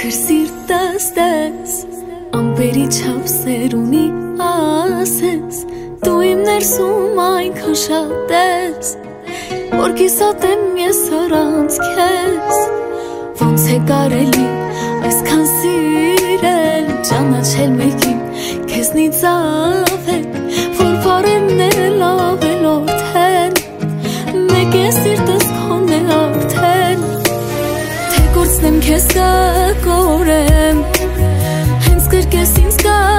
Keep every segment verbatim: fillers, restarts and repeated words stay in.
Թեր սիրտս տես ամպերի չափ սերունի ասես Դու իմ ներսում այնքան շատ ես Որ կիսատեմ ես առանց քեզ Ոնց է կարելի այսքան սիրել Ճանաչել մեկին քեզնից ավել Որ վարեն էլ ավելորդ են Մեկ է սիրտս քոն է արդեն Թե գործնեմ քեզ կկորեմ Հենց կրկես ինձ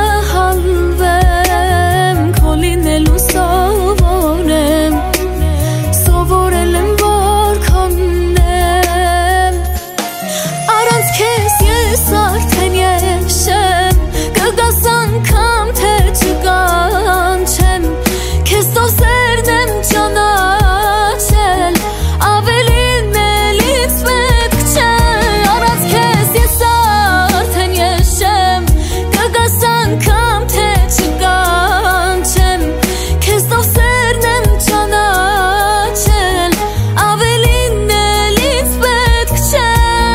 կհալվեմ Քո լինելու սովորեմ Սովորել եմ որքանն եմ Առանց քեզ ես արդեն եշեմ Կգաս անգամ թե չկանչեմ Քեզ տոսերն եմ ճանաչել Ավելին էլ ինձ պետք չէ Առանց քեզ ես արդեն եշեմ Կգաս անգամ թե չկանչեմ Քեզ տոսերն եմ ճանաչել Ավելին էլ ինձ պետք չէ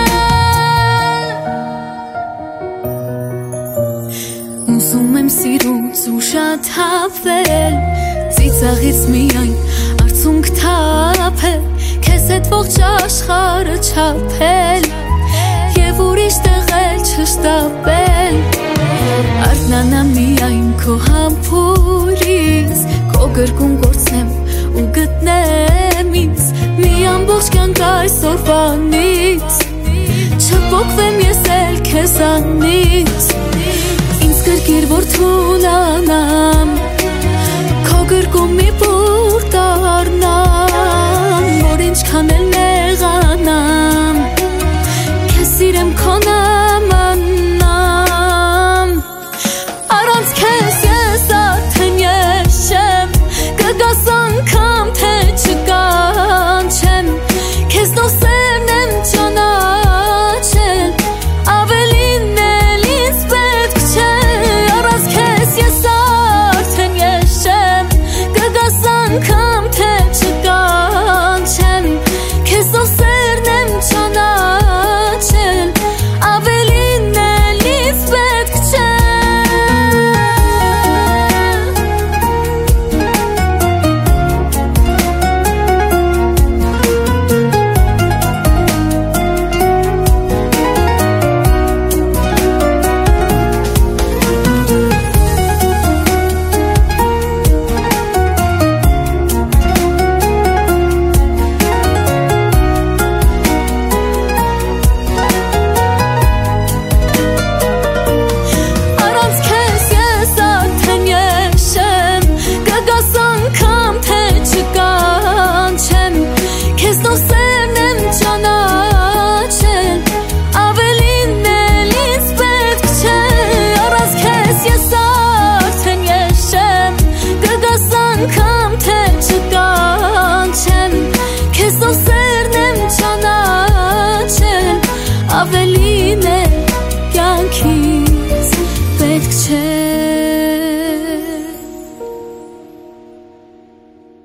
Ուզում եմ սիրուց ուշաթափվել Ծիծաղից միայն արցունք թափել Քեզ հետ ողջ աշխարհը չափել Եվ ուրիշ տեղ էլ չշտապել Արթնանա միայն քո համբուրից Քո գրկում կորցնեմ ու գտնեմ ինձ Մի ամբողջ կյանք այսօրվանից Չփոխվեմ ես էլ քեզանից Ինձ կրկիր որ թուլանամ Քո գրկում մի բուր դառնամ Որ ինչքան էլ նեղանամ Քեզ սիրեմ քո նմանամ Առանց քեզ ես արդեն եշեմ Կգաս անգամ թե չկանչեմ Քեզ տոսերն եմ ճանաչել Ավելին էլ ինձ պետք չէ Առանց քեզ ես արդեն եշեմ Կգաս անգամ թե չկանչեմ Քեզ տոսերն եմ ճանաչել Ավելին էլ ինձ պետք չէ Առանց քեզ ես արդեն եշեմ Կգաս անգամ թե չկանչեմ Քեզ տոսերն եմ ճանաչել Ավելին էլ ինձ պետք չէ Առանց քեզ ես արդեն եշեմ Կգաս անգամ թե չկանչեմ Քեզ տոսերն եմ ճանաչել Ավելին էլ կյանքից պետք չէ